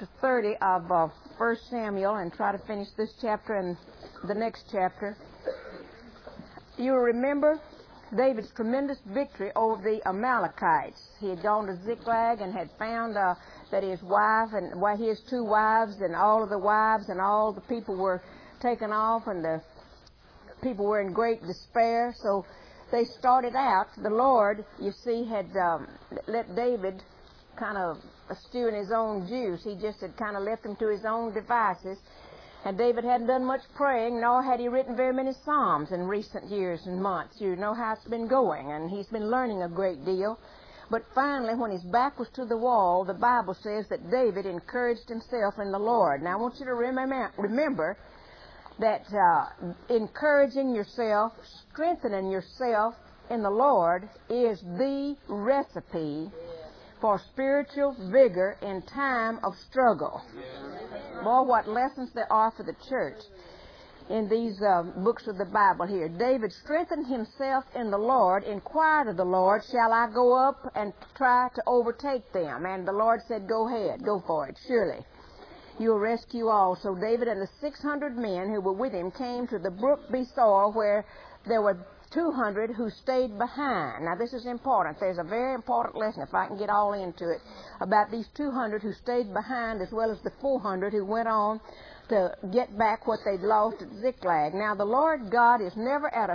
chapter 30 of 1 Samuel and try to finish this chapter and the next chapter. You'll remember David's tremendous victory over the Amalekites. He had gone to Ziklag and had found that his wife and his two wives and all of the wives and all the people were taken off, and the people were in great despair. So they started out. The Lord, you see, had let David kind of stew in his own juice. He just had kind of left him to his own devices. And David hadn't done much praying, nor had he written very many psalms in recent years and months. You know how it's been going, and he's been learning a great deal. But finally, when his back was to the wall, the Bible says that David encouraged himself in the Lord. Now, I want you to remember that encouraging yourself, strengthening yourself in the Lord is the recipe for spiritual vigor in time of struggle. Boy, what lessons there are for the church in these books of the Bible here. David strengthened himself in the Lord, inquired of the Lord, shall I go up and try to overtake them? And the Lord said, go ahead, go for it, surely. You'll rescue all. So David and the 600 men who were with him came to the brook Besor, where there were 200 who stayed behind. Now, this is important. There's a very important lesson, if I can get all into it, about these 200 who stayed behind, as well as the 400 who went on to get back what they'd lost at Ziklag. Now, the Lord God is never at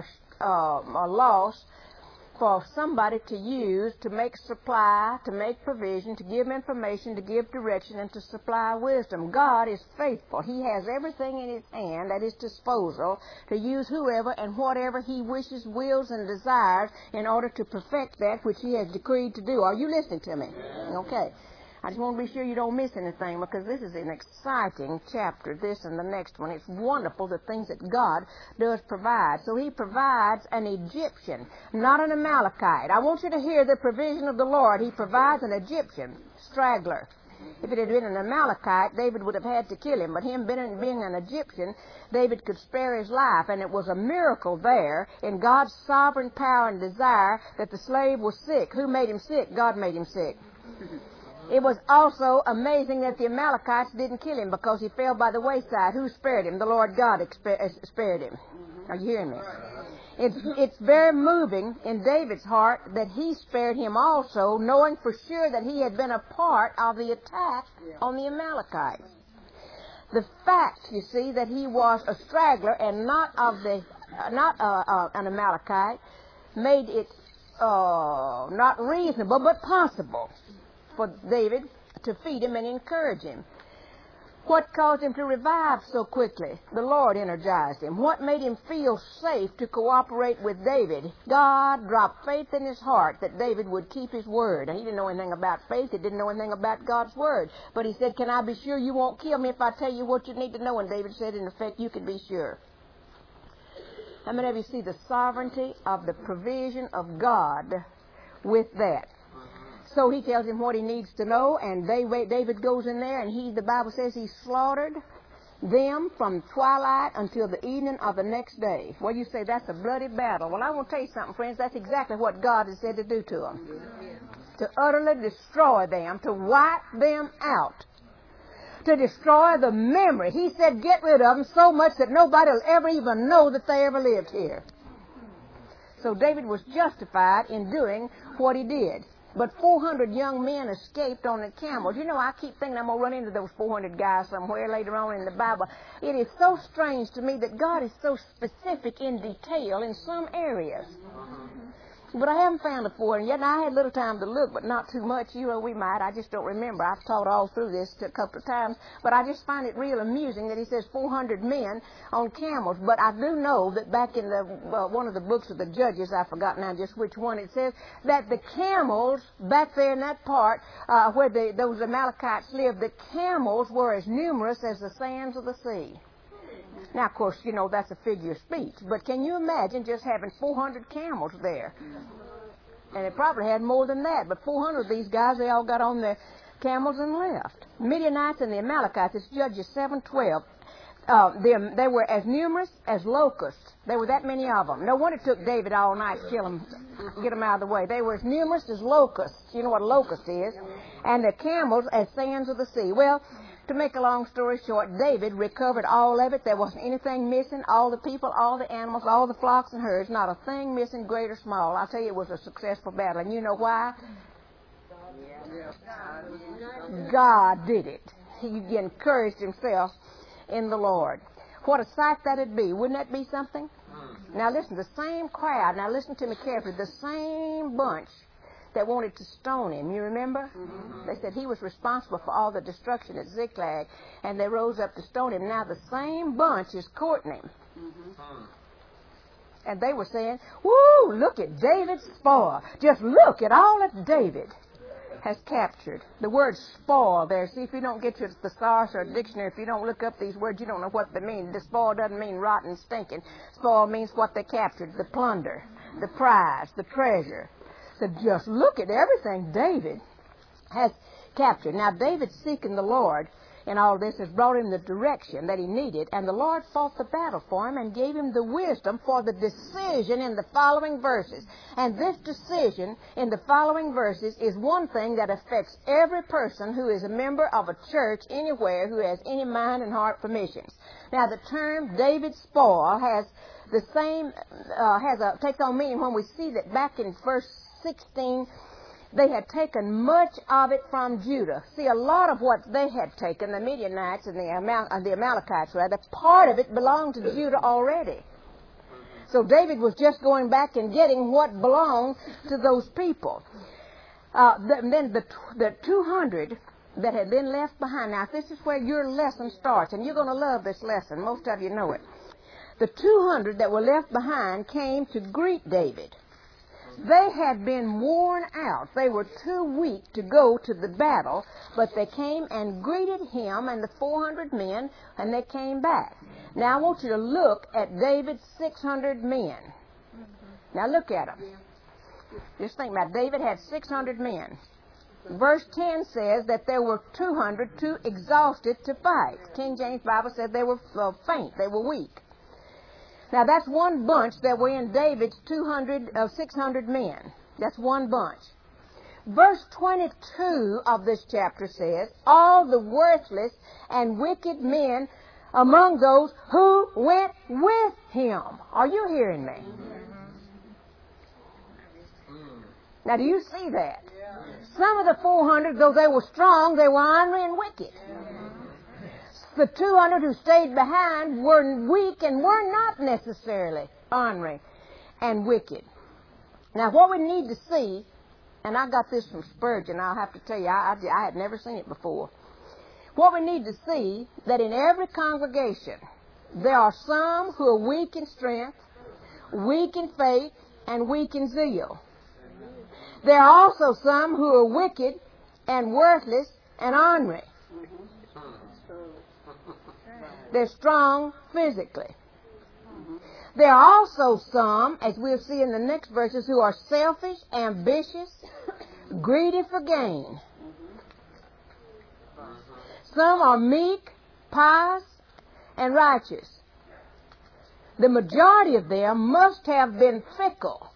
a loss for somebody to use to make supply, to make provision, to give information, to give direction, and to supply wisdom. God is faithful. He has everything in His hand at His disposal to use whoever and whatever He wishes, wills, and desires in order to perfect that which He has decreed to do. Are you listening to me? Okay. I just want to be sure you don't miss anything, because this is an exciting chapter, this and the next one. It's wonderful the things that God does provide. So He provides an Egyptian, not an Amalekite. I want you to hear the provision of the Lord. He provides an Egyptian, straggler. If it had been an Amalekite, David would have had to kill him. But him being an Egyptian, David could spare his life. And it was a miracle there in God's sovereign power and desire that the slave was sick. Who made him sick? God made him sick. It was also amazing that the Amalekites didn't kill him because he fell by the wayside. Who spared him? The Lord God spared him. Are you hearing me? It's very moving in David's heart that he spared him also, knowing for sure that he had been a part of the attack on the Amalekites. The fact, you see, that he was a straggler and not an Amalekite made it not reasonable but possible for David to feed him and encourage him. What caused him to revive so quickly? The Lord energized him. What made him feel safe to cooperate with David? God dropped faith in his heart that David would keep his word. And he didn't know anything about faith. He didn't know anything about God's word. But he said, can I be sure you won't kill me if I tell you what you need to know? And David said, in effect, you can be sure. How many of you see the sovereignty of the provision of God with that? So he tells him what he needs to know, and David goes in there, and the Bible says he slaughtered them from twilight until the evening of the next day. Well, you say that's a bloody battle. Well, I want to tell you something, friends. That's exactly what God has said to do to them. To utterly destroy them, to wipe them out, to destroy the memory. He said get rid of them so much that nobody will ever even know that they ever lived here. So David was justified in doing what he did. But 400 young men escaped on the camels. You know, I keep thinking I'm going to run into those 400 guys somewhere later on in the Bible. It is so strange to me that God is so specific in detail in some areas. But I haven't found the 400 yet. Now, I had little time to look, but not too much. You know, we might. I just don't remember. I've taught all through this a couple of times. But I just find it real amusing that he says 400 men on camels. But I do know that back in the one of the books of the Judges, I forgot now just which one, it says that the camels back there in that part where those Amalekites lived, the camels were as numerous as the sands of the sea. Now, of course, you know, that's a figure of speech. But can you imagine just having 400 camels there? And it probably had more than that. But 400 of these guys, they all got on their camels and left. Midianites and the Amalekites, it's Judges 7:12. They were as numerous as locusts. There were that many of them. No wonder it took David all night to kill them, get them out of the way. They were as numerous as locusts. You know what a locust is. And the camels as sands of the sea. Well, To make a long story short, David recovered all of it. There wasn't anything missing. All the people, all the animals, all the flocks and herds, not a thing missing, great or small. I'll tell you, it was a successful battle. And you know why? God did it. He encouraged himself in the Lord. What a sight that'd be. Wouldn't that be something? Now listen, the same crowd, now listen to me carefully, the same bunch that wanted to stone him, you remember? They said he was responsible for all the destruction at Ziklag, and they rose up to stone him. Now the same bunch is courting him. And they were saying, woo, look at David's spoil. Just look at all that David has captured. The word spoil there, see if you don't get your thesaurus or dictionary, if you don't look up these words, you don't know what they mean. The spoil doesn't mean rotten, stinking. Spoil means what they captured, the plunder, the prize, the treasure. So just look at everything David has captured. Now David seeking the Lord in all this has brought him the direction that he needed, and the Lord fought the battle for him and gave him the wisdom for the decision in the following verses. And this decision in the following verses is one thing that affects every person who is a member of a church anywhere who has any mind and heart for missions. Now the term David's spoil has the same, takes on meaning when we see that back in verse 16, they had taken much of it from Judah. See, a lot of what they had taken, the Midianites and the Amalekites, rather, part of it belonged to Judah already. So David was just going back and getting what belonged to those people. Then the 200 that had been left behind. Now, this is where your lesson starts, and you're going to love this lesson. Most of you know it. The 200 that were left behind came to greet David. They had been worn out. They were too weak to go to the battle, but they came and greeted him and the 400 men, and they came back. Now I want you to look at David's 600 men. Now look at them. Just think about it. David had 600 men. Verse 10 says that there were 200 too exhausted to fight. King James Bible said they were faint, they were weak. Now, that's one bunch that were in David's 600 men. That's one bunch. Verse 22 of this chapter says, all the worthless and wicked men among those who went with him. Are you hearing me? Now, do you see that? Some of the 400, though they were strong, they were ornery and wicked. The 200 who stayed behind were weak and were not necessarily ornery and wicked. Now, what we need to see, and I got this from Spurgeon, I'll have to tell you, I had never seen it before. What we need to see, that in every congregation, there are some who are weak in strength, weak in faith, and weak in zeal. There are also some who are wicked and worthless and ornery. They're strong physically. There are also some, as we'll see in the next verses, who are selfish, ambitious, greedy for gain. Some are meek, pious, and righteous. The majority of them must have been fickle.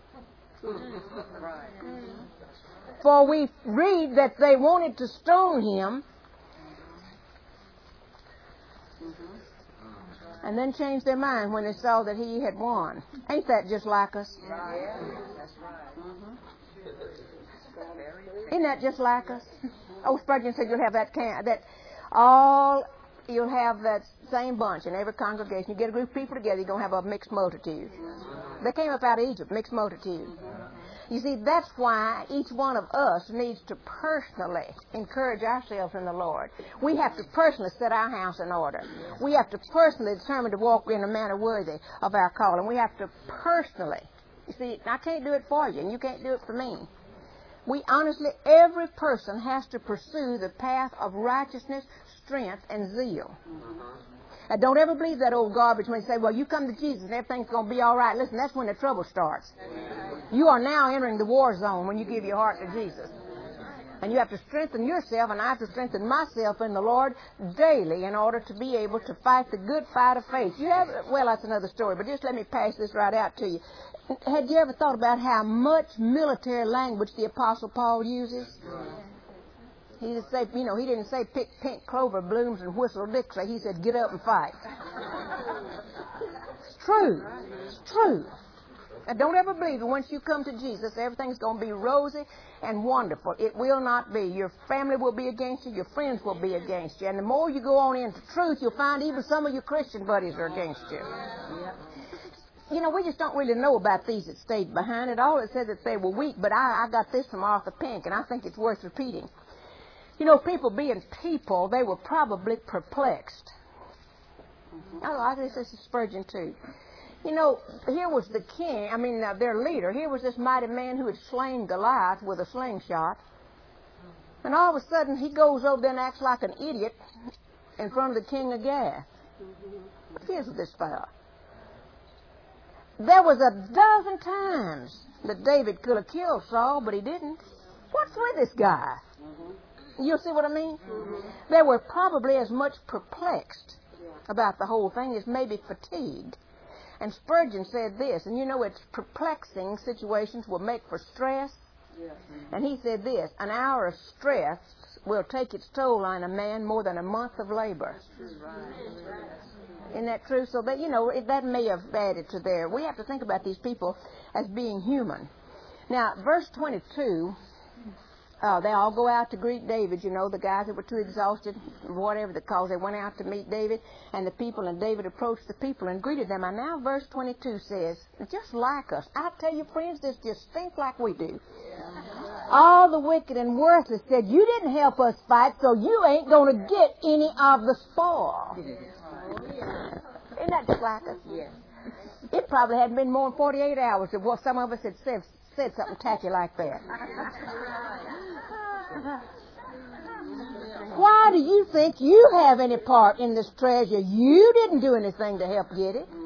For we read that they wanted to stone him and then changed their mind when they saw that he had won. Ain't that just like us? Isn't that just like us? Oh, Spurgeon said you'll have you'll have that same bunch in every congregation. You get a group of people together, you're going to have a mixed multitude. They came up out of Egypt, mixed multitude. You see, that's why each one of us needs to personally encourage ourselves in the Lord. We have to personally set our house in order. We have to personally determine to walk in a manner worthy of our calling. We have to personally, you see, I can't do it for you, and you can't do it for me. We honestly, every person has to pursue the path of righteousness, strength, and zeal. Now, don't ever believe that old garbage when you say, well, you come to Jesus and everything's going to be all right. Listen, that's when the trouble starts. You are now entering the war zone when you give your heart to Jesus. And you have to strengthen yourself, and I have to strengthen myself in the Lord daily in order to be able to fight the good fight of faith. Well, that's another story, but just let me pass this right out to you. Had you ever thought about how much military language the Apostle Paul uses? He didn't say, he didn't say pick pink clover blooms and whistle Dixie. He said, get up and fight. It's true. It's true. And don't ever believe that once you come to Jesus, everything's going to be rosy and wonderful. It will not be. Your family will be against you. Your friends will be against you. And the more you go on into truth, you'll find even some of your Christian buddies are against you. We just don't really know about these that stayed behind it. All it said that they were weak, but I got this from Arthur Pink, and I think it's worth repeating. People being people, they were probably perplexed. I guess this is Spurgeon, too. Here was the king, their leader. Here was this mighty man who had slain Goliath with a slingshot. And all of a sudden, he goes over there and acts like an idiot in front of the king of Gath. Here's this fellow. There was 12 times that David could have killed Saul, but he didn't. What's with this guy? You see what I mean? They were probably as much perplexed about the whole thing as maybe fatigued. And Spurgeon said this, and it's perplexing situations will make for stress. And he said this, an hour of stress will take its toll on a man more than a month of labor. Isn't that true? So that, that may have added to there. We have to think about these people as being human. Now, verse 22, they all go out to greet David, the guys that were too exhausted, whatever the cause, they went out to meet David and the people, and David approached the people and greeted them. And now verse 22 says, just like us. I tell you, friends, this just think like we do. All the wicked and worthless said, you didn't help us fight, so you ain't going to get any of the spoil. Isn't that just like us? Yes. It probably hadn't been more than 48 hours of what some of us had said something tacky like that. Why do you think you have any part in this treasure? You didn't do anything to help get it.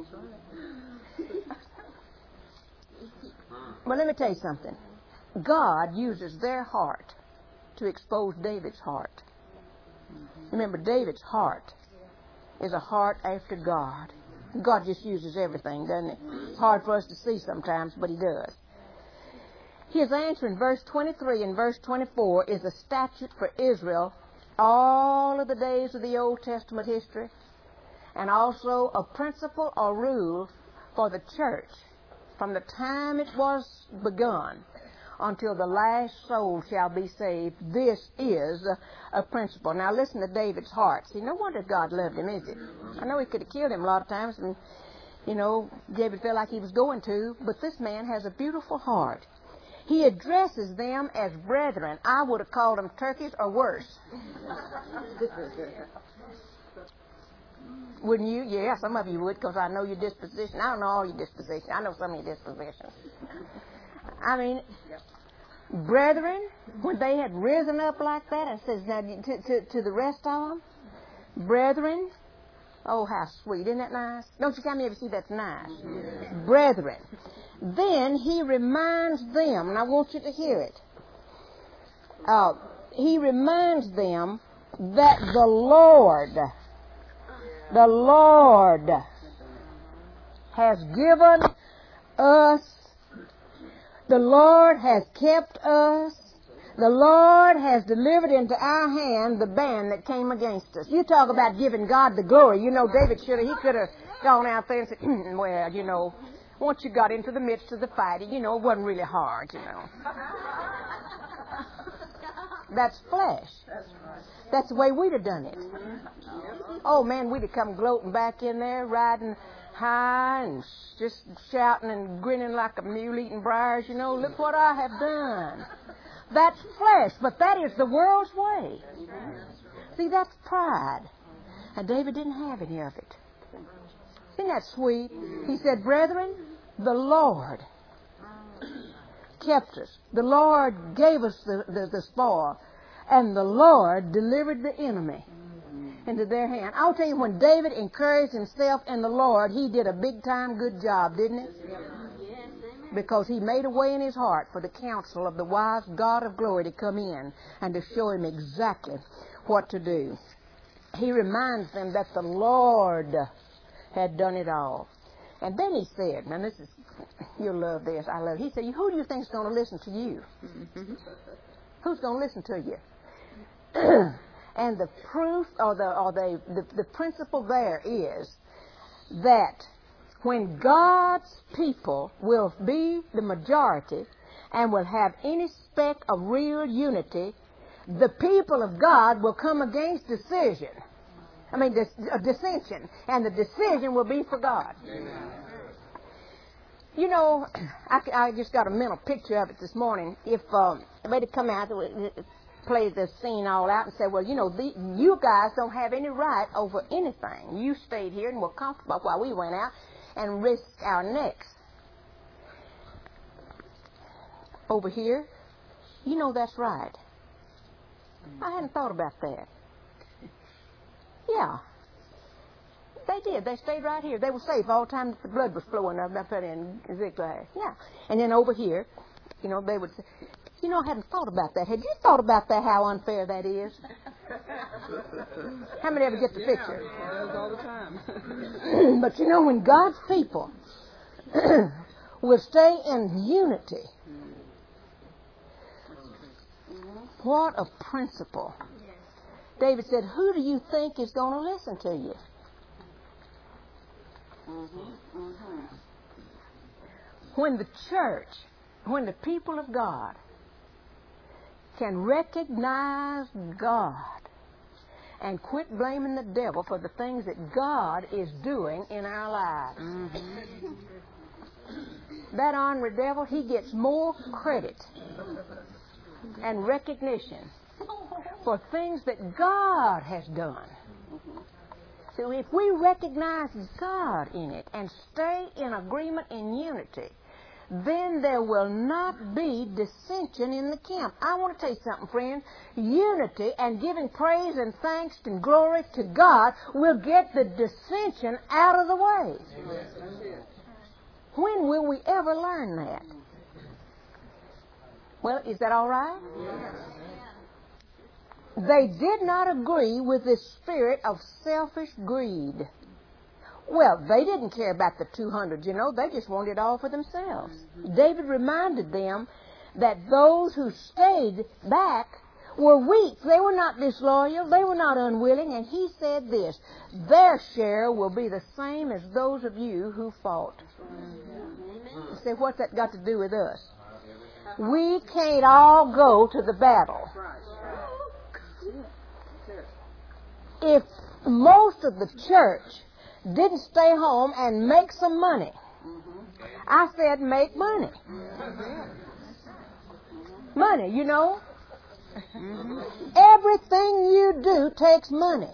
Well, let me tell you something. God uses their heart to expose David's heart. Remember, David's heart is a heart after God. God just uses everything, doesn't it? It's hard for us to see sometimes, but He does. His answer in verse 23 and verse 24 is a statute for Israel all of the days of the Old Testament history, and also a principle or rule for the church from the time it was begun until the last soul shall be saved. This is a principle. Now listen to David's heart. See, no wonder God loved him, is it? I know he could have killed him a lot of times, and, David felt like he was going to, but this man has a beautiful heart. He addresses them as brethren. I would have called them turkeys or worse. Wouldn't you? Yeah, some of you would, because I know your disposition. I don't know all your disposition. I know some of your dispositions. Brethren, when they had risen up like that, it says now to the rest of them, brethren, oh, how sweet. Isn't that nice? Don't you ever see that's nice? Brethren. Then he reminds them, and I want you to hear it. He reminds them that the Lord has given us, the Lord has kept us, the Lord has delivered into our hand the band that came against us. You talk about giving God the glory. David he could have gone out there and said, well, once you got into the midst of the fighting, it wasn't really hard, That's flesh. That's the way we'd have done it. Oh, man, we'd have come gloating back in there, riding high and just shouting and grinning like a mule eating briars, Look what I have done. That's flesh, but that is the world's way. See, that's pride. And David didn't have any of it. Isn't that sweet? He said, brethren, the Lord kept us. The Lord gave us the spoil. And the Lord delivered the enemy into their hand. I'll tell you, when David encouraged himself in the Lord, he did a big-time good job, didn't he? Because he made a way in his heart for the counsel of the wise God of glory to come in and to show him exactly what to do. He reminds them that the Lord had done it all. And then he said, now this is, you'll love this, I love it. He said, who do you think is going to listen to you? Who's going to listen to you? And the proof or the principle there is that when God's people will be the majority and will have any speck of real unity, the people of God will come against dissension. And the decision will be for God. Amen. You know, I just got a mental picture of it this morning. If they'd come out, play the scene all out and say, well, you know, you guys don't have any right over anything. You stayed here and were comfortable while we went out and risked our necks. Over here, you know that's right. I hadn't thought about that. Yeah. They did. They stayed right here. They were safe all the time that the blood was flowing up in Ziklag. Yeah. And then over here, you know, they would say, you know, I hadn't thought about that. Had you thought about that, how unfair that is? How many ever get the picture? Yeah, all the time. But you know, when God's people will stay in unity, what a principle. David said, who do you think is going to listen to you? When the church, when the people of God can recognize God and quit blaming the devil for the things that God is doing in our lives. That ornery devil, he gets more credit and recognition for things that God has done. So if we recognize God in it and stay in agreement in unity, then there will not be dissension in the camp. I want to tell you something, friends. Unity and giving praise and thanks and glory to God will get the dissension out of the way. Amen. When will we ever learn that? Well, is that all right? Yes. They did not agree with this spirit of selfish greed. Well, they didn't care about the 200, you know. They just wanted it all for themselves. David reminded them that those who stayed back were weak. They were not disloyal. They were not unwilling. And he said this, their share will be the same as those of you who fought. You say, what's that got to do with us? We can't all go to the battle. If most of the church didn't stay home and make some money, I said make money. Money, you know. Everything you do takes money.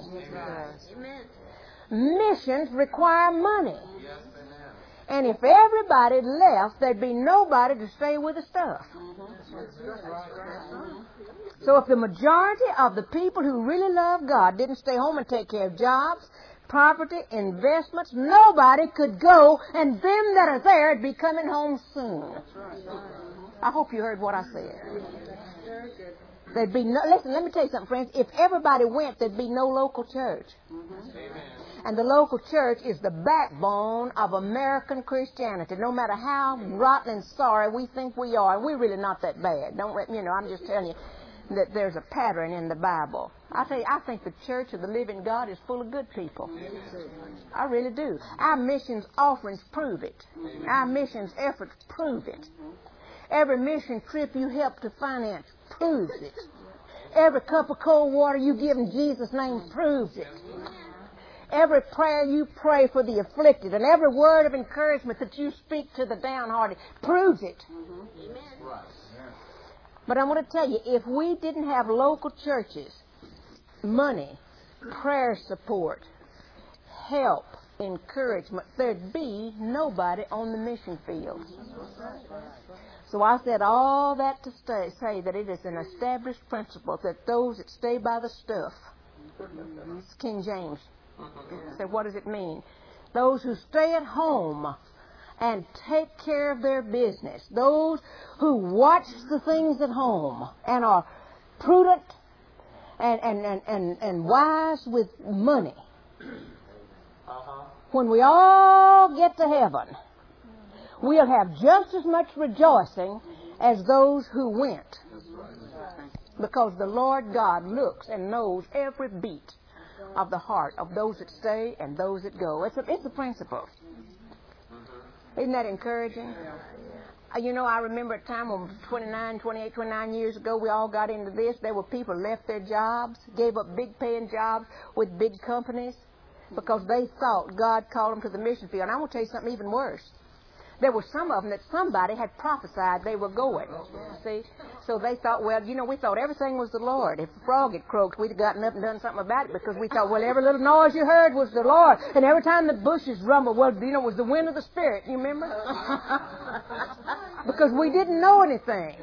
Missions require money. And if everybody left, there'd be nobody to stay with the stuff. So if the majority of the people who really love God didn't stay home and take care of jobs, property, investments, nobody could go, and them that are there would be coming home soon. I hope you heard what I said. There'd be no, listen, let me tell you something, friends. If everybody went, there'd be no local church. And the local church is the backbone of American Christianity. No matter how rotten and sorry we think we are, and we're really not that bad. I'm just telling you that there's a pattern in the Bible. I tell you, I think the church of the living God is full of good people. I really do. Our missions offerings prove it. Our missions efforts prove it. Every mission trip you help to finance proves it. Every cup of cold water you give in Jesus' name proves it. Every prayer you pray for the afflicted and every word of encouragement that you speak to the downhearted proves it. Amen. But I want to tell you, if we didn't have local churches, money, prayer support, help, encouragement, there'd be nobody on the mission field. So I said all that to say that it is an established principle that those that stay by the stuff, it's King James. So what does it mean? Those who stay at home and take care of their business. Those who watch the things at home and are prudent and wise with money. When we all get to heaven, we'll have just as much rejoicing as those who went. Because the Lord God looks and knows every beat of the heart of those that stay and those that go. It's a principle. Isn't that encouraging? You know, I remember a time when 29 years ago, we all got into this. There were people left their jobs, gave up big paying jobs with big companies because they thought God called them to the mission field. And I want to tell you something even worse. There were some of them that somebody had prophesied they were going. See? So they thought, well, you know, we thought everything was the Lord. If a frog had croaked, we'd have gotten up and done something about it because we thought, well, every little noise you heard was the Lord. And every time the bushes rumbled, well, you know, it was the wind of the Spirit. You remember? Because we didn't know anything.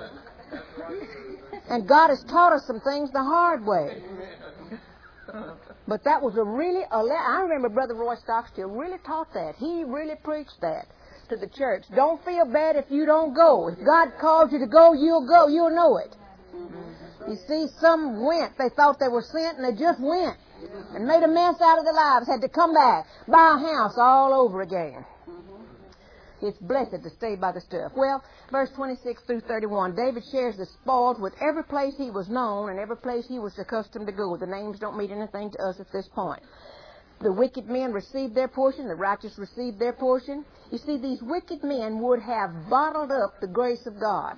And God has taught us some things the hard way. But that was I remember Brother Roy Stockstill really taught that. He really preached that to the church. Don't feel bad if you don't go. If God calls you to go, you'll go. You'll know it. You see, some went. They thought they were sent, and they just went and made a mess out of their lives. Had to come back, buy a house all over again. It's blessed to stay by the stuff. Well, verse 26 through 31, David shares the spoils with every place he was known and every place he was accustomed to go. The names don't mean anything to us at this point. The wicked men received their portion, the righteous received their portion. You see, these wicked men would have bottled up the grace of God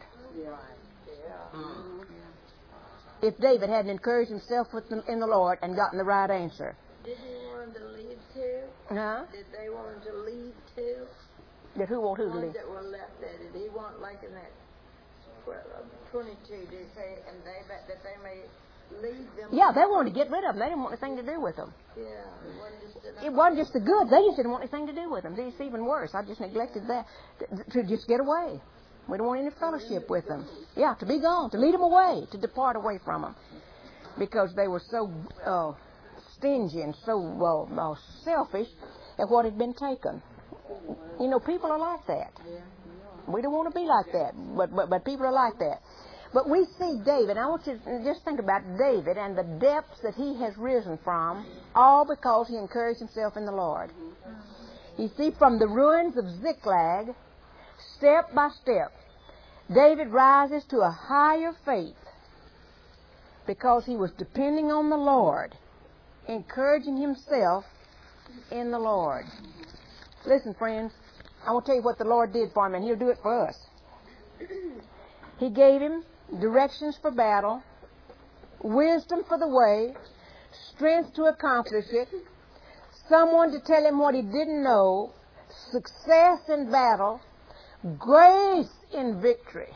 if David hadn't encouraged himself in the Lord and gotten the right answer. Did he want him to leave too? Huh? Did they want him to leave too? Did who want who to leave? That were left there, did he want, like in that 22, did he say, and that they may leave them? Yeah, they wanted to get rid of them. They didn't want anything to do with them. Yeah, it wasn't just the good. They just didn't want anything to do with them. It's even worse. I just neglected that. To just get away. We don't want any fellowship with them. Yeah, to be gone, to lead them away, to depart away from them. Because they were so stingy and so selfish at what had been taken. You know, people are like that. We don't want to be like that, but people are like that. But we see David. I want you to just think about David and the depths that he has risen from, all because he encouraged himself in the Lord. You see, from the ruins of Ziklag, step by step, David rises to a higher faith because he was depending on the Lord, encouraging himself in the Lord. Listen, friends, I want to tell you what the Lord did for him, and He'll do it for us. He gave him directions for battle, wisdom for the way, strength to accomplish it, someone to tell him what he didn't know, success in battle, grace in victory.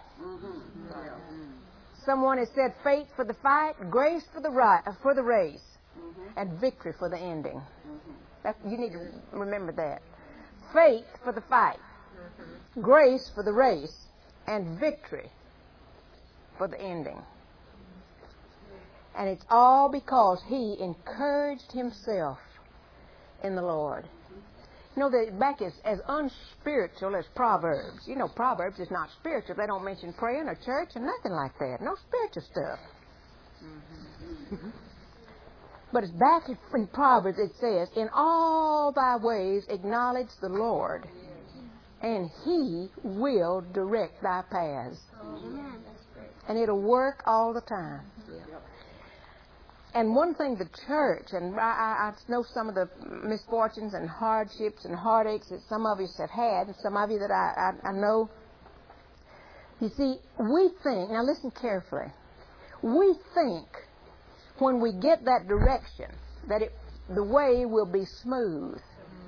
Someone has said faith for the fight, grace for the race, and victory for the ending. You need to remember that. Faith for the fight, grace for the race, and victory for the ending. And it's all because he encouraged himself in the Lord. You know, the back is as unspiritual as Proverbs. You know, Proverbs is not spiritual. They don't mention praying or church or nothing like that. No spiritual stuff. But it's back in Proverbs, it says, in all thy ways acknowledge the Lord, and He will direct thy paths. And it'll work all the time. And one thing the church, and I know some of the misfortunes and hardships and heartaches that some of us have had, and some of you that I know. You see, we think, now listen carefully, we think when we get that direction that the way will be smooth.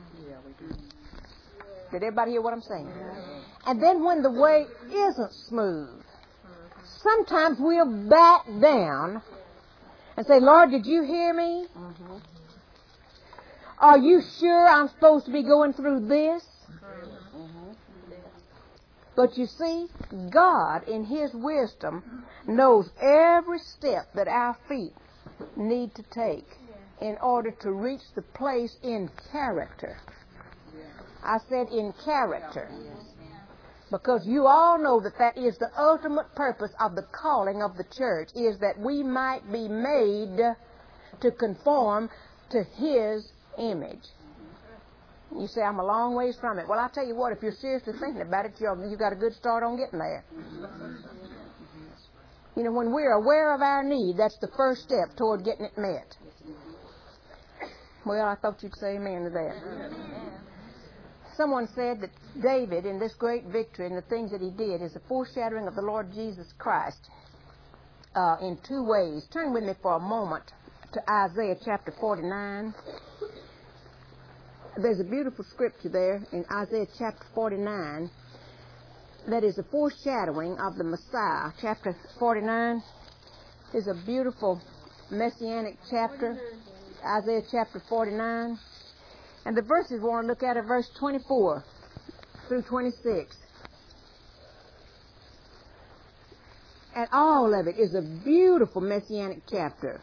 Did everybody hear what I'm saying? And then when the way isn't smooth, sometimes we'll back down and say, Lord, did you hear me? Are you sure I'm supposed to be going through this? But you see, God, in His wisdom, knows every step that our feet need to take in order to reach the place in character. I said in character. Because you all know that is the ultimate purpose of the calling of the church, is that we might be made to conform to His image. You say, I'm a long ways from it. Well, I'll tell you what, if you're seriously thinking about it, you've got a good start on getting there. You know, when we're aware of our need, that's the first step toward getting it met. Well, I thought you'd say amen to that. Someone said that David, in this great victory and the things that he did, is a foreshadowing of the Lord Jesus Christ in two ways. Turn with me for a moment to Isaiah chapter 49. There's a beautiful scripture there in Isaiah chapter 49 that is a foreshadowing of the Messiah. Chapter 49 is a beautiful messianic chapter, Isaiah chapter 49. And the verses we want to look at are verse 24 through 26. And all of it is a beautiful messianic chapter.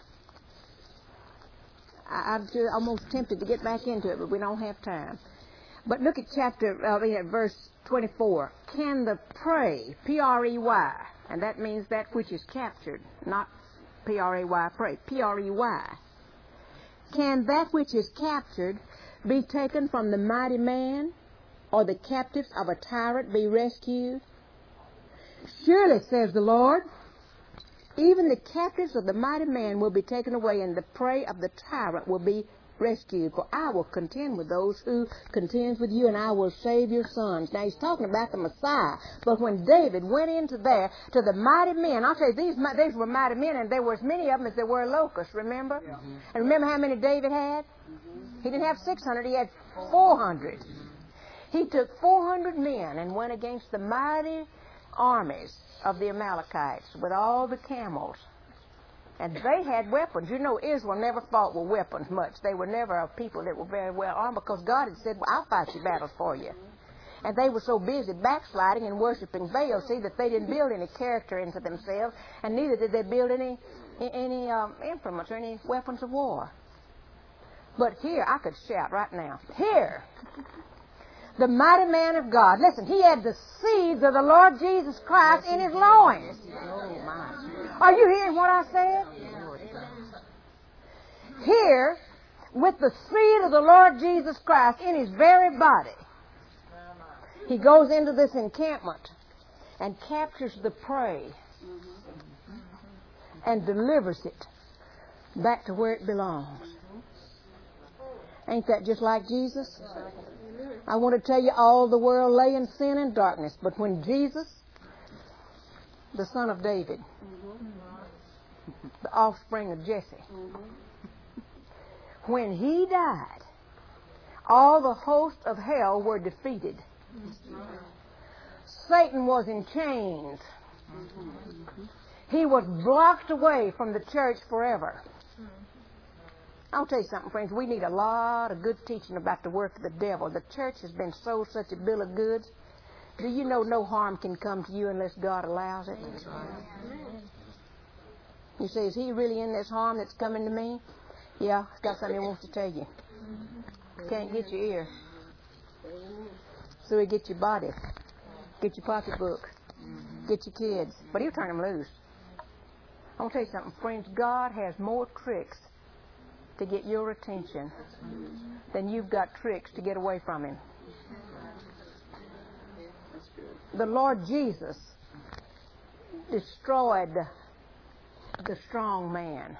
I'm almost tempted to get back into it, but we don't have time. But look at verse 24. Can the prey, P-R-E-Y, and that means that which is captured, not P-R-A-Y, prey, P-R-E-Y. Can that which is captured be taken from the mighty man, or the captives of a tyrant be rescued? Surely, says the Lord, even the captives of the mighty man will be taken away, and the prey of the tyrant will be rescued. For I will contend with those who contend with you, and I will save your sons. Now, he's talking about the Messiah. But when David went into there to the mighty men, I'll tell you, these were mighty men, and there were as many of them as there were locusts, remember? Yeah. And remember how many David had? He didn't have 600, he had 400. He took 400 men and went against the mighty armies of the Amalekites with all the camels. And they had weapons. You know, Israel never fought with weapons much. They were never a people that were very well armed, because God had said, well, I'll fight your battles for you. And they were so busy backsliding and worshiping Baal, see, that they didn't build any character into themselves, and neither did they build any implements or any weapons of war. But here, I could shout right now, here, the mighty man of God. Listen, he had the seeds of the Lord Jesus Christ in his loins. Oh, my. Are you hearing what I said? Here, with the seed of the Lord Jesus Christ in his very body, he goes into this encampment and captures the prey and delivers it back to where it belongs. Ain't that just like Jesus? I want to tell you, all the world lay in sin and darkness, but when Jesus, the son of David, the offspring of Jesse, when he died, all the hosts of hell were defeated. Satan was in chains. He was blocked away from the church forever. I'll tell you something, friends. We need a lot of good teaching about the work of the devil. The church has been sold such a bill of goods. Do you know no harm can come to you unless God allows it? You say, is he really in this harm that's coming to me? Yeah, he's got something he wants to tell you. Can't get your ear. So he get your body, get your pocketbook, get your kids. But he'll turn them loose. I want to tell you something, friends. God has more tricks to get your attention than you've got tricks to get away from him. The Lord Jesus destroyed the strong man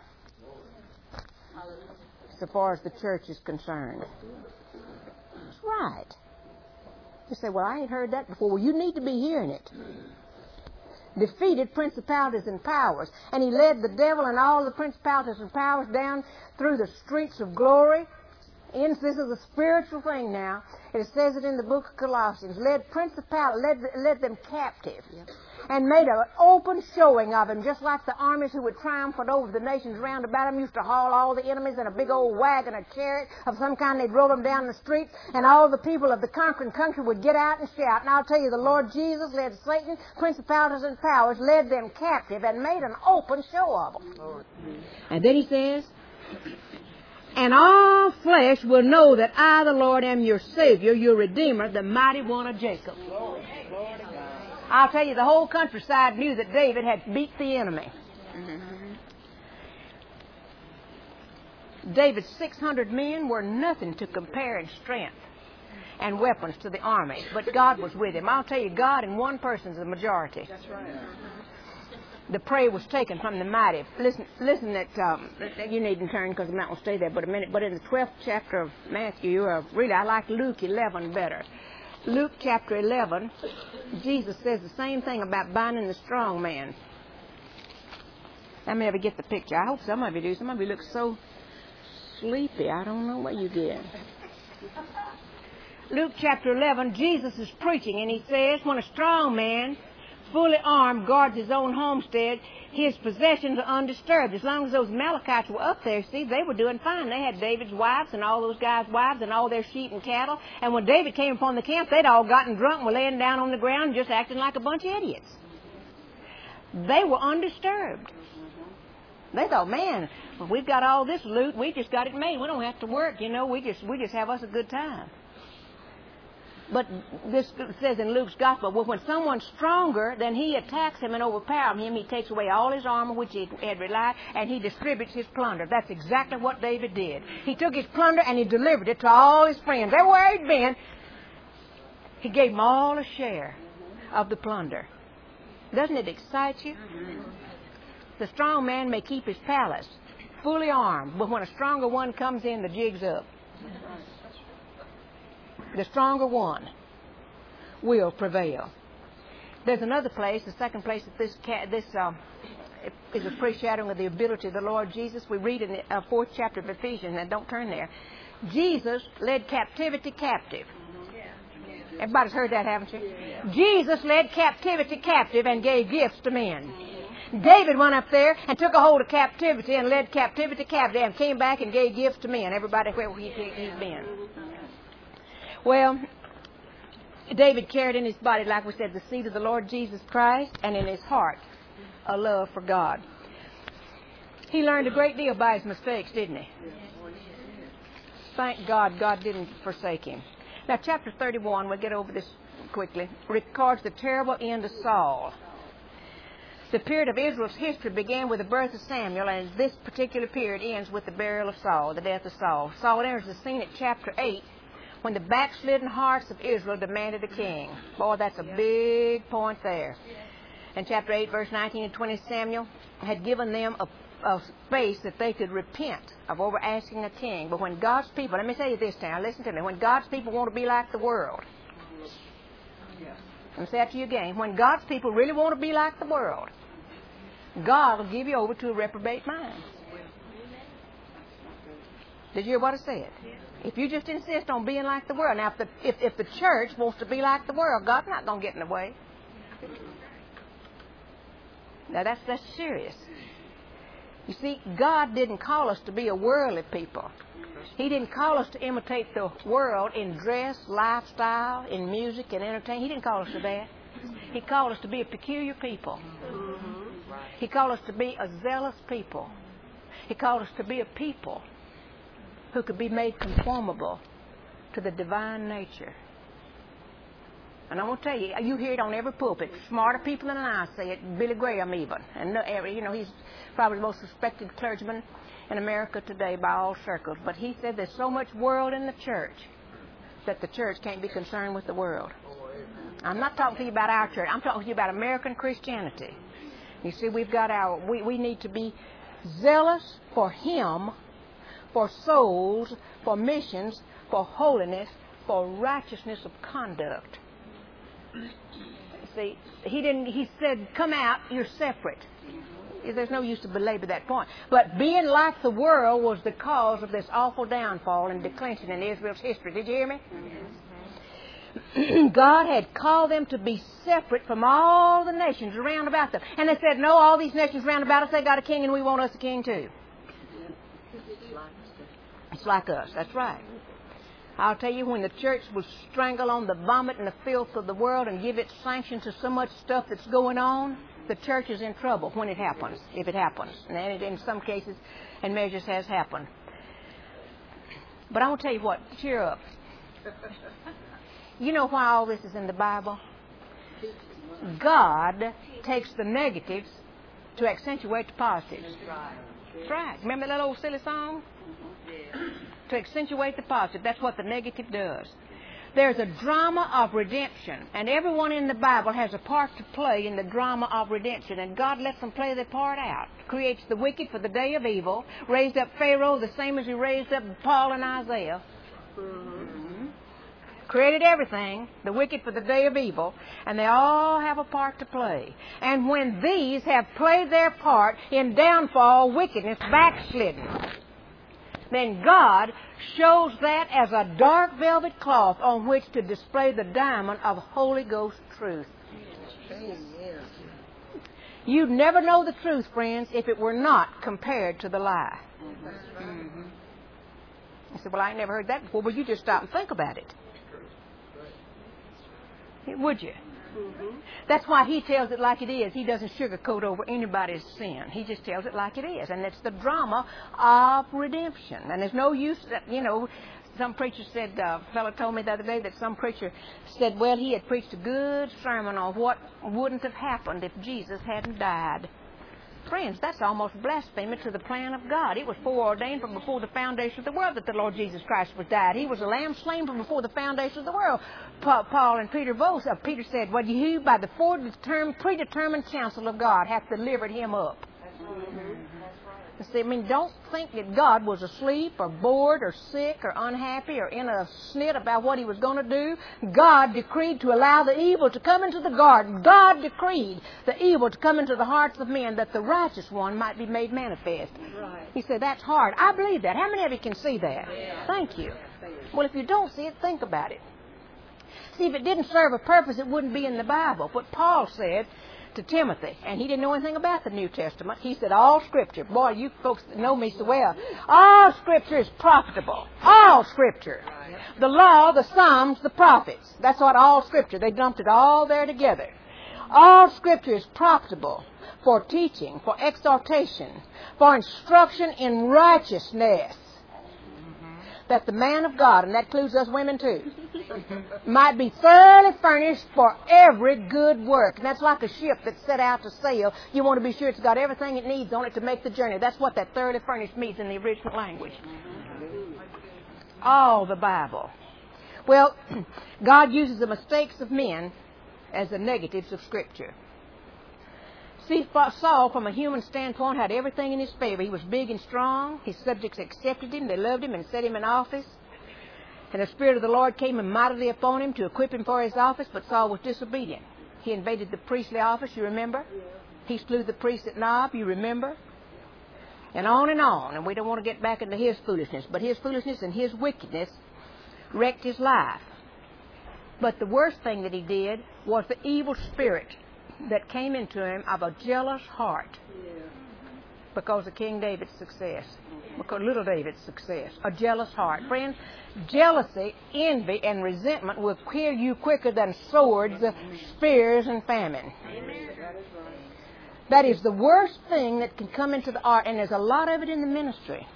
so far as the church is concerned. That's right. You say, well, I ain't heard that before. Well, you need to be hearing it. Defeated principalities and powers. And he led the devil and all the principalities and powers down through the streets of glory. This is a spiritual thing now. It says it in the book of Colossians. Led them captive. Yep. And made an open showing of him, just like the armies who would triumph over the nations round about him used to haul all the enemies in a big old wagon or chariot of some kind. They'd roll them down the street, and all the people of the conquering country would get out and shout. And I'll tell you, the Lord Jesus led Satan, principalities and powers, led them captive and made an open show of them. And then he says, and all flesh will know that I, the Lord, am your Savior, your Redeemer, the mighty one of Jacob. I'll tell you, the whole countryside knew that David had beat the enemy. David's 600 men were nothing to compare in strength and weapons to the army, but God was with him. I'll tell you, God in one person is the majority. That's right. the prey was taken from the mighty. Listen that you needn't turn because I'm not going to stay there but a minute. But in the 12th chapter of Matthew, really, I like Luke 11 better. Luke chapter 11, Jesus says the same thing about binding the strong man. How many of you get the picture? I hope some of you do. Some of you look so sleepy. I don't know what you get. Luke chapter 11, Jesus is preaching, and he says, when a strong man, fully armed, guards his own homestead, his possessions are undisturbed. As long as those Amalekites were up there, see, they were doing fine. They had David's wives and all those guys' wives and all their sheep and cattle. And when David came upon the camp, they'd all gotten drunk and were laying down on the ground just acting like a bunch of idiots. They were undisturbed. They thought, man, we've got all this loot. We just got it made. We don't have to work, you know. We just have us a good time. But this says in Luke's gospel, well, when someone's stronger than he attacks him and overpowers him, he takes away all his armor which he had relied, and he distributes his plunder. That's exactly what David did. He took his plunder and he delivered it to all his friends. Everywhere he'd been, he gave them all a share of the plunder. Doesn't it excite you? The strong man may keep his palace fully armed, but when a stronger one comes in, the jig's up. The stronger one will prevail. There's another place, the second place that this is a foreshadowing of the ability of the Lord Jesus. We read in the 4th chapter of Ephesians, and don't turn there. Jesus led captivity captive. Everybody's heard that, haven't you? Jesus led captivity captive and gave gifts to men. David went up there and took a hold of captivity and led captivity captive and came back and gave gifts to men. Everybody where he's been. Well, David carried in his body, like we said, the seed of the Lord Jesus Christ, and in his heart, a love for God. He learned a great deal by his mistakes, didn't he? Thank God, God didn't forsake him. Now, chapter 31, we'll get over this quickly, records the terrible end of Saul. The period of Israel's history began with the birth of Samuel, and this particular period ends with the burial of Saul, the death of Saul. Saul enters the scene at chapter 8, when the backslidden hearts of Israel demanded a king. Boy, that's a big point there. In chapter 8, verse 19 and 20, Samuel had given them a space that they could repent of over asking a king. But when God's people, let me say you this now, listen to me, when God's people want to be like the world, let me say that to you again, when God's people really want to be like the world, God will give you over to a reprobate mind. Did you hear what I said? If you just insist on being like the world. Now, if the church wants to be like the world, God's not going to get in the way. Now, that's serious. You see, God didn't call us to be a worldly people. He didn't call us to imitate the world in dress, lifestyle, in music, and entertainment. He didn't call us to that. He called us to be a peculiar people. He called us to be a zealous people. He called us to be a people who could be made conformable to the divine nature. And I'm going to tell you, you hear it on every pulpit. Smarter people than I say it, Billy Graham even. And, you know, he's probably the most respected clergyman in America today by all circles. But he said there's so much world in the church that the church can't be concerned with the world. I'm not talking to you about our church. I'm talking to you about American Christianity. You see, we've got we need to be zealous for Him, for souls, for missions, for holiness, for righteousness of conduct. See, he said, come out, you're separate. There's no use to belabor that point. But being like the world was the cause of this awful downfall and declension in Israel's history. Did you hear me? God had called them to be separate from all the nations around about them. And they said, no, all these nations around about us, they got a king and we want us a king too. It's like us, that's right. I'll tell you, when the church will strangle on the vomit and the filth of the world and give its sanction to so much stuff that's going on, the church is in trouble when it happens, if it happens. And it, in some cases and measures, has happened. But I want to tell you what, cheer up. You know why all this is in the Bible? God takes the negatives to accentuate the positives. That's right. Remember that old silly song? To accentuate the positive. That's what the negative does. There's a drama of redemption, and everyone in the Bible has a part to play in the drama of redemption, and God lets them play their part out. Creates the wicked for the day of evil, raised up Pharaoh the same as He raised up Paul and Isaiah. Created everything, the wicked for the day of evil, and they all have a part to play. And when these have played their part in downfall, wickedness, backslidden, then God shows that as a dark velvet cloth on which to display the diamond of Holy Ghost truth. You'd never know the truth, friends, if it were not compared to the lie. You say, well, I ain't never heard that before. Well, you just stop and think about it. Would you? That's why He tells it like it is. He doesn't sugarcoat over anybody's sin. He just tells it like it is. And it's the drama of redemption. And there's no use, some preacher said, a fellow told me the other day that some preacher said, well, he had preached a good sermon on what wouldn't have happened if Jesus hadn't died. Friends, that's almost blasphemy to the plan of God. It was foreordained from before the foundation of the world that the Lord Jesus Christ was died. He was a lamb slain from before the foundation of the world. Paul and Peter both. Peter said, well, you by the predetermined counsel of God hath delivered Him up. See, don't think that God was asleep or bored or sick or unhappy or in a snit about what He was going to do. God decreed to allow the evil to come into the garden. God decreed the evil to come into the hearts of men that the righteous one might be made manifest. Right. He said, that's hard. I believe that. How many of you can see that? Yeah. Thank you. Well, if you don't see it, think about it. See, if it didn't serve a purpose, it wouldn't be in the Bible. What Paul said to Timothy, and he didn't know anything about the New Testament. He said, all Scripture. Boy, you folks that know me so well. All Scripture is profitable. All Scripture. The law, the Psalms, the prophets. That's what all Scripture. They dumped it all there together. All Scripture is profitable for teaching, for exhortation, for instruction in righteousness, that the man of God, and that includes us women too, might be thoroughly furnished for every good work. And that's like a ship that's set out to sail. You want to be sure it's got everything it needs on it to make the journey. That's what that thoroughly furnished means in the original language. All the Bible. Well, God uses the mistakes of men as the negatives of Scripture. See, Saul, from a human standpoint, had everything in his favor. He was big and strong. His subjects accepted him. They loved him and set him in office. And the Spirit of the Lord came mightily upon him to equip him for his office, but Saul was disobedient. He invaded the priestly office, you remember? He slew the priest at Nob, you remember? And on. And we don't want to get back into his foolishness. But his foolishness and his wickedness wrecked his life. But the worst thing that he did was the evil spirit that came into him of a jealous heart because of King David's success, because little David's success, a jealous heart. Friends, jealousy, envy, and resentment will kill you quicker than swords, spears, and famine. That is the worst thing that can come into the art, and there's a lot of it in the ministry.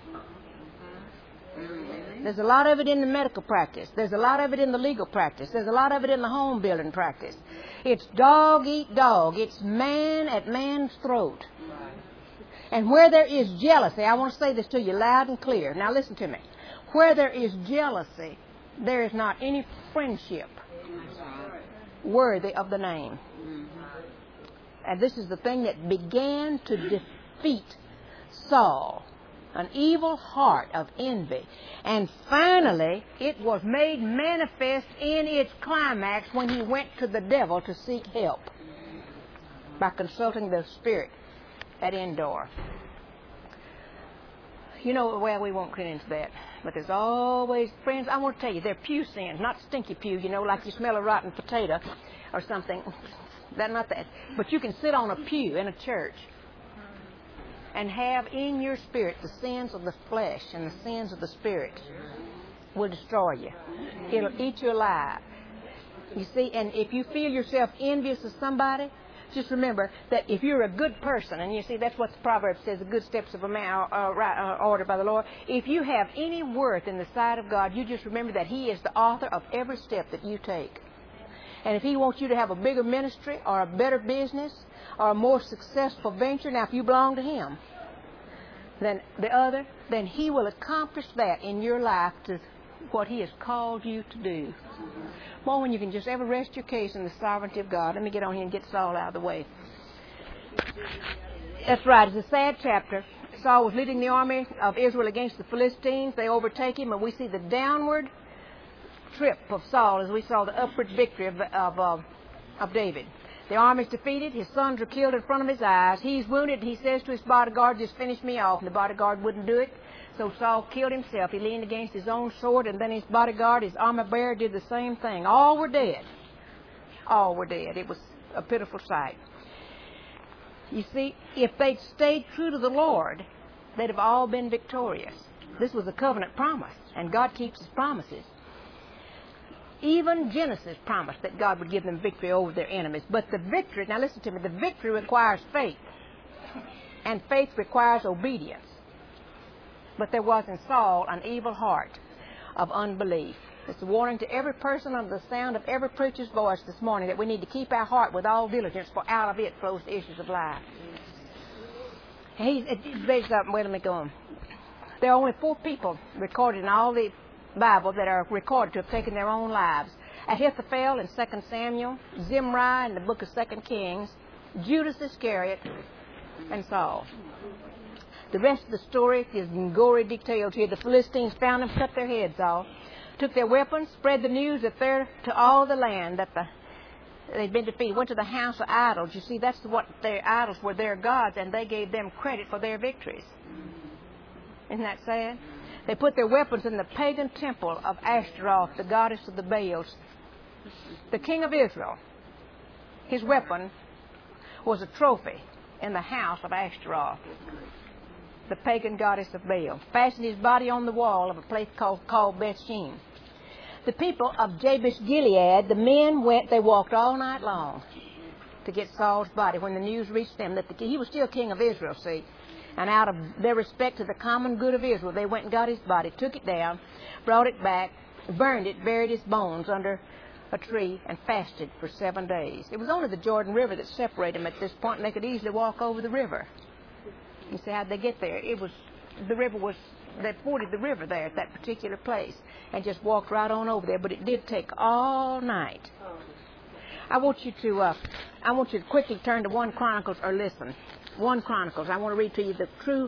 There's a lot of it in the medical practice. There's a lot of it in the legal practice. There's a lot of it in the home building practice. It's dog eat dog. It's man at man's throat. And where there is jealousy, I want to say this to you loud and clear. Now listen to me. Where there is jealousy, there is not any friendship worthy of the name. And this is the thing that began to defeat Saul. An evil heart of envy. And finally, it was made manifest in its climax when he went to the devil to seek help by consulting the spirit at Endor. You know, well, we won't get into that. But there's always, friends, I want to tell you, they're pew sins, not stinky pew, like you smell a rotten potato or something. Not that. But you can sit on a pew in a church and have in your spirit the sins of the flesh and the sins of the spirit will destroy you. It'll eat you alive. You see, and if you feel yourself envious of somebody, just remember that if you're a good person, and you see that's what the proverb says, the good steps of a man are ordered by the Lord. If you have any worth in the sight of God, you just remember that He is the author of every step that you take. And if He wants you to have a bigger ministry or a better business or a more successful venture, now if you belong to Him, then He will accomplish that in your life to what He has called you to do. More when you can just ever rest your case in the sovereignty of God. Let me get on here and get Saul out of the way. That's right. It's a sad chapter. Saul was leading the army of Israel against the Philistines. They overtake him, and we see the downward trip of Saul as we saw the upward victory of David. The army's defeated. His sons are killed in front of his eyes. He's wounded. He says to his bodyguard, just finish me off. And the bodyguard wouldn't do it. So Saul killed himself. He leaned against his own sword, and then his bodyguard, his armor bearer, did the same thing. All were dead. All were dead. It was a pitiful sight. You see, if they'd stayed true to the Lord, they'd have all been victorious. This was a covenant promise, and God keeps His promises. Even Genesis promised that God would give them victory over their enemies. But the victory, now listen to me, the victory requires faith, and faith requires obedience. But there was in Saul an evil heart of unbelief. It's a warning to every person under the sound of every preacher's voice this morning that we need to keep our heart with all diligence, for out of it flows the issues of life. Wait, let me go on. There are only 4 people recorded in all the Bible that are recorded to have taken their own lives. Ahithophel in 2 Samuel, Zimri in the book of 2 Kings, Judas Iscariot, and Saul. The rest of the story is in gory detail here. The Philistines found them, cut their heads off, took their weapons, spread the news that they're to all the land that they'd been defeated. Went to the house of idols. You see, that's what their idols were, their gods, and they gave them credit for their victories. Isn't that sad? They put their weapons in the pagan temple of Ashtaroth, the goddess of the Baals. The king of Israel, his weapon was a trophy in the house of Ashtaroth, the pagan goddess of Baal. Fastened his body on the wall of a place called Bethshean. The people of Jabesh Gilead, the men they walked all night long to get Saul's body. When the news reached them that he was still king of Israel, see, and out of their respect to the common good of Israel, they went and got his body, took it down, brought it back, burned it, buried his bones under a tree, and fasted for 7 days. It was only the Jordan River that separated them at this point, and they could easily walk over the river. You see, how'd they get there? They forded the river there at that particular place and just walked right on over there, but it did take all night. I want you to quickly turn to 1 Chronicles, or listen. 1 Chronicles. I want to read to you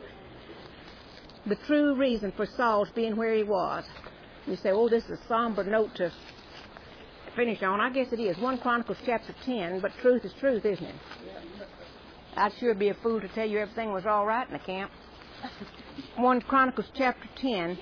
the true reason for Saul's being where he was. You say, oh, this is a somber note to finish on. I guess it is. 1 Chronicles chapter 10, but truth is truth, isn't it? I'd sure be a fool to tell you everything was all right in the camp. 1 Chronicles chapter 10.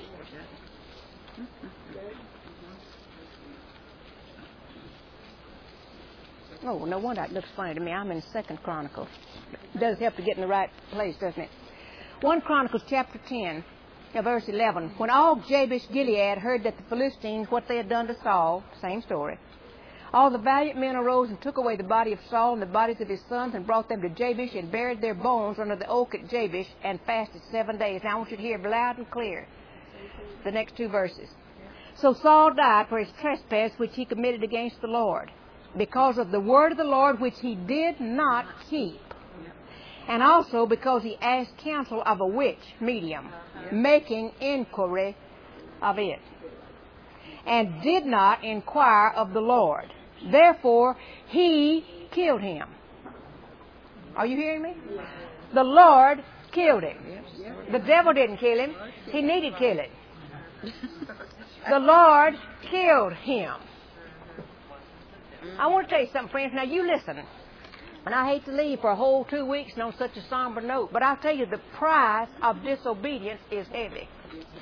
Oh, no wonder it looks funny to me. I'm in 2 Chronicles. It does help to get in the right place, doesn't it? 1 Chronicles chapter 10, verse 11. When all Jabesh Gilead heard that the Philistines, what they had done to Saul, same story, all the valiant men arose and took away the body of Saul and the bodies of his sons and brought them to Jabesh and buried their bones under the oak at Jabesh and fasted 7 days. Now I want you to hear loud and clear the next 2 verses. So Saul died for his trespass which he committed against the Lord, because of the word of the Lord which he did not keep, and also because he asked counsel of a witch medium, making inquiry of it, and did not inquire of the Lord. Therefore he killed him. Are you hearing me? The Lord killed him. The devil didn't kill him. He needed killing. The Lord killed him. I want to tell you something, friends. Now, you listen. And I hate to leave for a whole 2 weeks on such a somber note, but I'll tell you, the price of disobedience is heavy.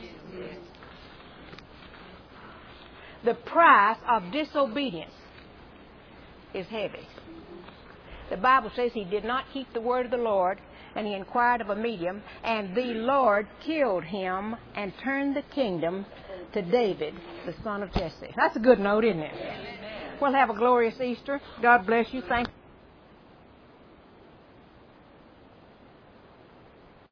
The price of disobedience is heavy. The Bible says he did not keep the word of the Lord, and he inquired of a medium, and the Lord killed him and turned the kingdom to David, the son of Jesse. That's a good note, isn't it? Well, have a glorious Easter. God bless you. Thank you.